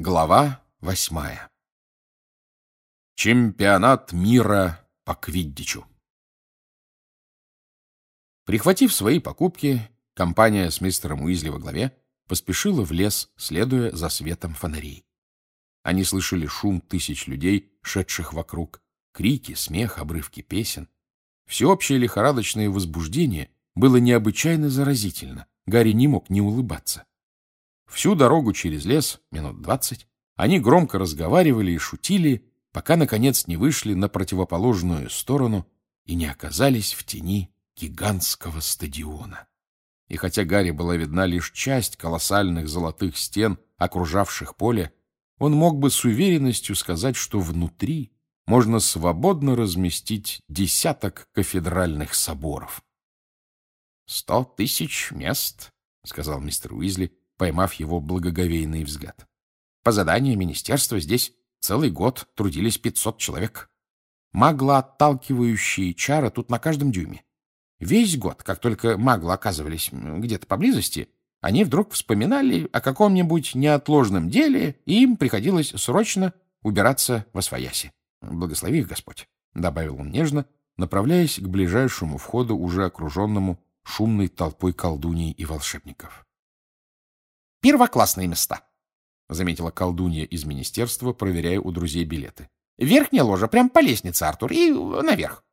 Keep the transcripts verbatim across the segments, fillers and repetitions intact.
Глава восьмая. Чемпионат мира по квиддичу. Прихватив свои покупки, компания с мистером Уизли во главе поспешила в лес, следуя за светом фонарей. Они слышали шум тысяч людей, шедших вокруг, крики, смех, обрывки песен. Всеобщее лихорадочное возбуждение было необычайно заразительно. Гарри не мог не улыбаться. Всю дорогу через лес, минут двадцать, они громко разговаривали и шутили, пока, наконец, не вышли на противоположную сторону и не оказались в тени гигантского стадиона. И хотя Гарри была видна лишь часть колоссальных золотых стен, окружавших поле, он мог бы с уверенностью сказать, что внутри можно свободно разместить десяток кафедральных соборов. «Сто тысяч мест», — сказал мистер Уизли, поймав его благоговейный взгляд. По заданию министерства здесь целый год трудились пятьсот человек. Маглоотталкивающие чары тут на каждом дюйме. Весь год, как только маглы оказывались где-то поблизости, они вдруг вспоминали о каком-нибудь неотложном деле, и им приходилось срочно убираться восвояси. Благослови их Господь, — добавил он нежно, направляясь к ближайшему входу, уже окруженному шумной толпой колдуней и волшебников. «Первоклассные места», — заметила колдунья из министерства, проверяя у друзей билеты. «Верхняя ложа, прямо по лестнице, Артур, и наверх».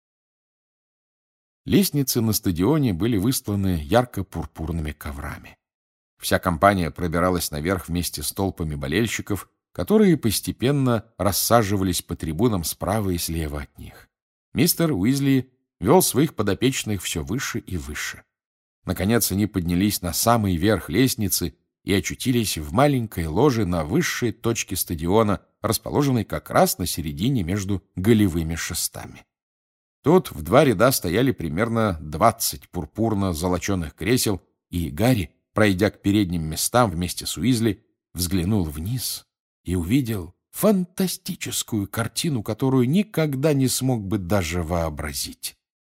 Лестницы на стадионе были выстланы ярко-пурпурными коврами. Вся компания пробиралась наверх вместе с толпами болельщиков, которые постепенно рассаживались по трибунам справа и слева от них. Мистер Уизли вел своих подопечных все выше и выше. Наконец они поднялись на самый верх лестницы и очутились в маленькой ложе на высшей точке стадиона, расположенной как раз на середине между голевыми шестами. Тут в два ряда стояли примерно двадцать пурпурно-золоченых кресел, и Гарри, пройдя к передним местам вместе с Уизли, взглянул вниз и увидел фантастическую картину, которую никогда не смог бы даже вообразить.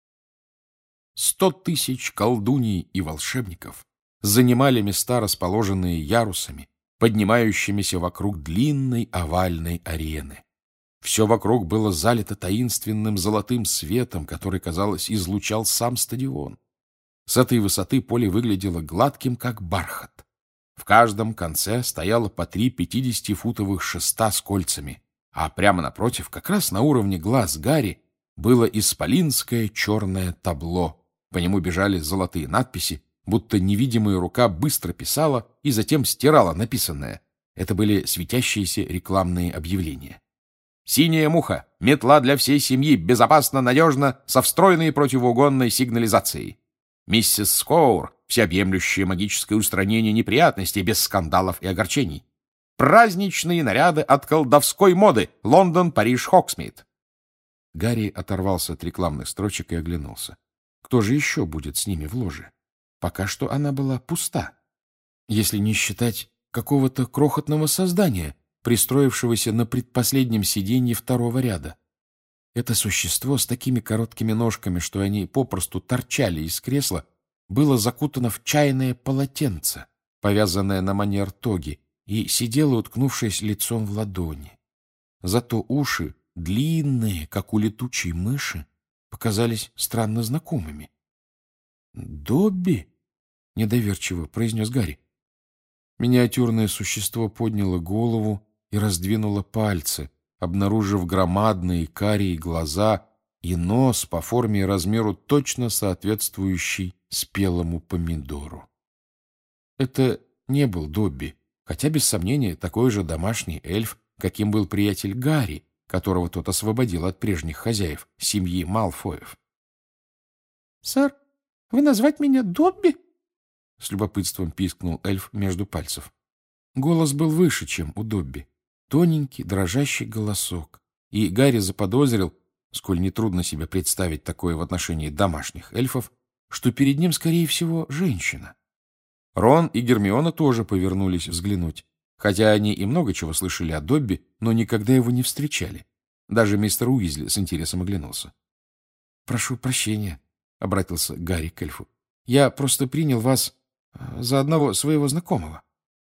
Сто тысяч колдуний и волшебников занимали места, расположенные ярусами, поднимающимися вокруг длинной овальной арены. Все вокруг было залито таинственным золотым светом, который, казалось, излучал сам стадион. С этой высоты поле выглядело гладким, как бархат. В каждом конце стояло по три пятидесятифутовых шеста с кольцами, а прямо напротив, как раз на уровне глаз Гарри, было исполинское черное табло. По нему бежали золотые надписи, будто невидимая рука быстро писала и затем стирала написанное. Это были светящиеся рекламные объявления. «Синяя муха. Метла для всей семьи. Безопасно, надежно, со встроенной противоугонной сигнализацией. Миссис Скоур. Всеобъемлющее магическое устранение неприятностей без скандалов и огорчений. Праздничные наряды от колдовской моды. Лондон, Париж, Хоксмит». Гарри оторвался от рекламных строчек и оглянулся. Кто же еще будет с ними в ложе? Пока что она была пуста, если не считать какого-то крохотного создания, пристроившегося на предпоследнем сиденье второго ряда. Это существо с такими короткими ножками, что они попросту торчали из кресла, было закутано в чайное полотенце, повязанное на манер тоги, и сидело, уткнувшись лицом в ладони. Зато уши, длинные, как у летучей мыши, показались странно знакомыми. «Добби?» — недоверчиво произнес Гарри. Миниатюрное существо подняло голову и раздвинуло пальцы, обнаружив громадные карие глаза и нос по форме и размеру точно соответствующий спелому помидору. Это не был Добби, хотя, без сомнения, такой же домашний эльф, каким был приятель Гарри, которого тот освободил от прежних хозяев, семьи Малфоев. — Сэр, вы назвать меня Добби? — с любопытством пискнул эльф между пальцев. Голос был выше, чем у Добби. Тоненький, дрожащий голосок. И Гарри заподозрил, сколь нетрудно себе представить такое в отношении домашних эльфов, что перед ним, скорее всего, женщина. Рон и Гермиона тоже повернулись взглянуть. Хотя они и много чего слышали о Добби, но никогда его не встречали. Даже мистер Уизли с интересом оглянулся. — Прошу прощения, — обратился Гарри к эльфу. — Я просто принял вас за одного своего знакомого.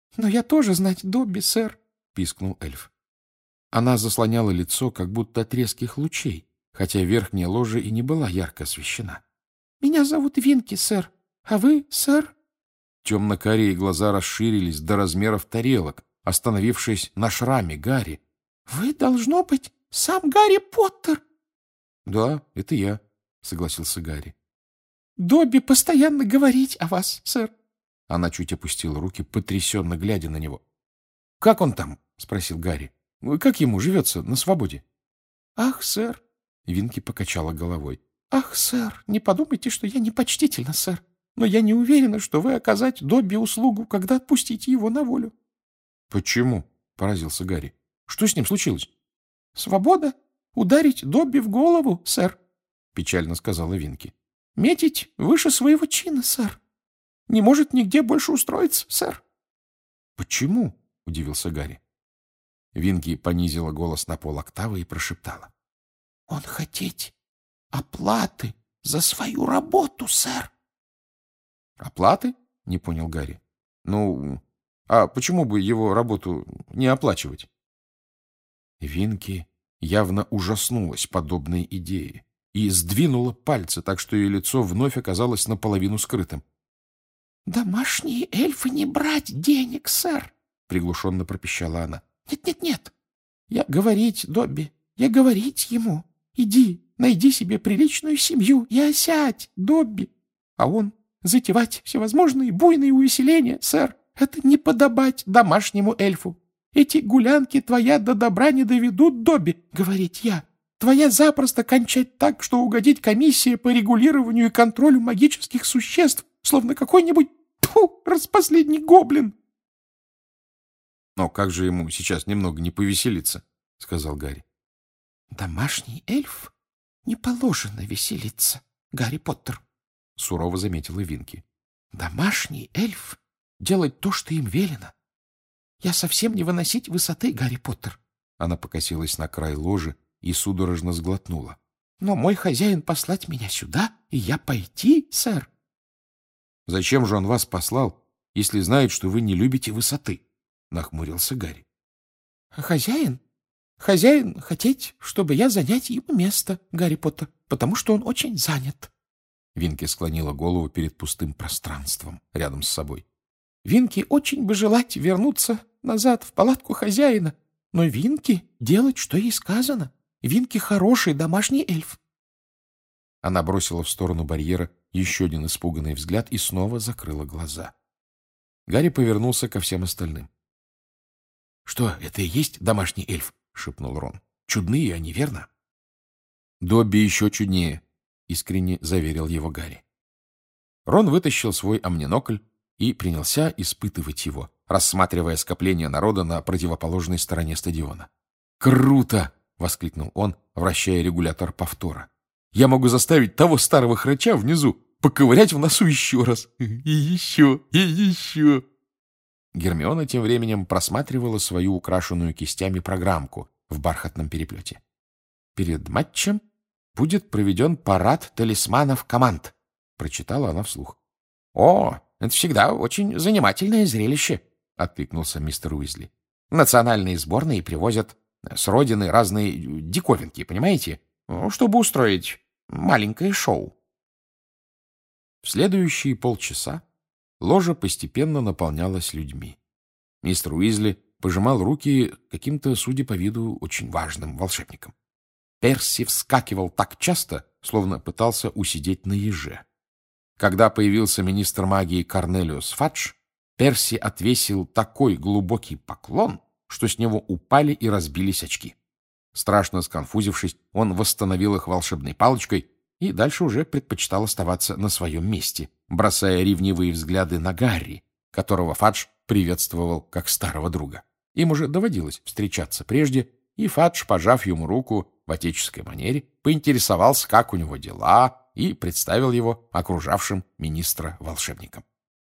— Но я тоже знать Добби, сэр, — пискнул эльф. Она заслоняла лицо, как будто от резких лучей, хотя верхняя ложа и не была ярко освещена. — Меня зовут Винки, сэр. А вы, сэр? Темно-карие глаза расширились до размеров тарелок, остановившись на шраме Гарри. — Вы, должно быть, сам Гарри Поттер. — Да, это я, — согласился Гарри. — Добби постоянно говорить о вас, сэр. Она чуть опустила руки, потрясенно глядя на него. — Как он там? — спросил Гарри. — Как ему живется на свободе? — Ах, сэр! — Винки покачала головой. — Ах, сэр, не подумайте, что я непочтительна, сэр. Но я не уверена, что вы оказать Добби услугу, когда отпустите его на волю. — Почему? — поразился Гарри. — Что с ним случилось? — Свобода ударить Добби в голову, сэр, — печально сказала Винки. — Метить выше своего чина, сэр. Не может нигде больше устроиться, сэр. — Почему? — удивился Гарри. Винки понизила голос на полоктавы и прошептала. — Он хотеть оплаты за свою работу, сэр. — Оплаты? — не понял Гарри. — Ну, а почему бы его работу не оплачивать? Винки явно ужаснулась подобной идее и сдвинула пальцы, так что ее лицо вновь оказалось наполовину скрытым. — Домашние эльфы не брать денег, сэр, — приглушенно пропищала она. Нет, — Нет-нет-нет. Я говорить, Добби, я говорить ему. Иди, найди себе приличную семью и осядь, Добби. А он затевать всевозможные буйные увеселения, сэр. Это не подобать домашнему эльфу. Эти гулянки твоя до добра не доведут, Добби, говорить я. Твоя запросто кончать так, что угодить комиссия по регулированию и контролю магических существ, словно какой-нибудь, тьфу, распоследний гоблин. — Но как же ему сейчас немного не повеселиться? — сказал Гарри. — Домашний эльф не положено веселиться, Гарри Поттер, — сурово заметила Винки. — Домашний эльф делать то, что им велено. Я совсем не выносить высоты, Гарри Поттер. Она покосилась на край ложи и судорожно сглотнула. — Но мой хозяин послать меня сюда, и я пойти, сэр. — Зачем же он вас послал, если знает, что вы не любите высоты? — нахмурился Гарри. — Хозяин? Хозяин хотеть, чтобы я занять его место, Гарри Поттер, потому что он очень занят. Винки склонила голову перед пустым пространством рядом с собой. Винки очень бы желать вернуться назад в палатку хозяина, но Винки делать, что ей сказано. Винки хороший домашний эльф. Она бросила в сторону барьера еще один испуганный взгляд и снова закрыла глаза. Гарри повернулся ко всем остальным. — Что, это и есть домашний эльф? — шепнул Рон. — Чудные они, верно? — Добби еще чуднее, — искренне заверил его Гарри. Рон вытащил свой амнинокль и принялся испытывать его, рассматривая скопление народа на противоположной стороне стадиона. «Круто!» — воскликнул он, вращая регулятор повтора. «Я могу заставить того старого хрыча внизу поковырять в носу еще раз. И еще, и еще!» Гермиона тем временем просматривала свою украшенную кистями программку в бархатном переплете. «Перед матчем будет проведен парад талисманов команд», — прочитала она вслух. «О, это всегда очень занимательное зрелище», — откликнулся мистер Уизли. «Национальные сборные привозят с родины разные диковинки, понимаете, чтобы устроить маленькое шоу». В следующие полчаса ложа постепенно наполнялась людьми. Мистер Уизли пожимал руки каким-то, судя по виду, очень важным волшебникам. Перси вскакивал так часто, словно пытался усидеть на еже. Когда появился министр магии Корнелиус Фадж, Перси отвесил такой глубокий поклон, что с него упали и разбились очки. Страшно сконфузившись, он восстановил их волшебной палочкой и дальше уже предпочитал оставаться на своем месте, бросая ревнивые взгляды на Гарри, которого Фадж приветствовал как старого друга. Им уже доводилось встречаться прежде, и Фадж, пожав ему руку в отеческой манере, поинтересовался, как у него дела, и представил его окружавшим министра волшебникам.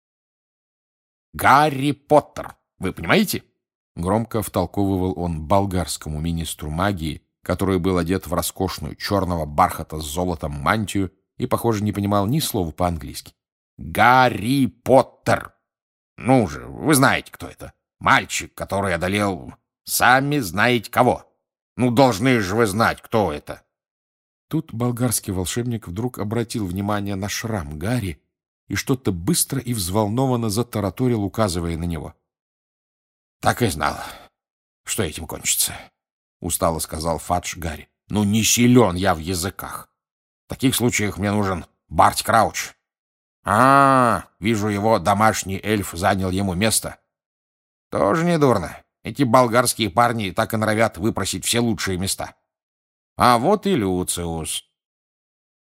«Гарри Поттер, вы понимаете?» Громко втолковывал он болгарскому министру магии, который был одет в роскошную черного бархата с золотом мантию и, похоже, не понимал ни слова по-английски. «Гарри Поттер! Ну же, вы знаете, кто это. Мальчик, который одолел... Сами знаете кого. Ну, должны же вы знать, кто это. Тут болгарский волшебник вдруг обратил внимание на шрам Гарри и что-то быстро и взволнованно затараторил, указывая на него. — Так и знал, что этим кончится, — устало сказал Фадж Гарри. — Ну, не силен я в языках. В таких случаях мне нужен Барт Крауч. А, вижу, его домашний эльф занял ему место. Тоже недурно. Эти болгарские парни так и норовят выпросить все лучшие места. А вот и Люциус.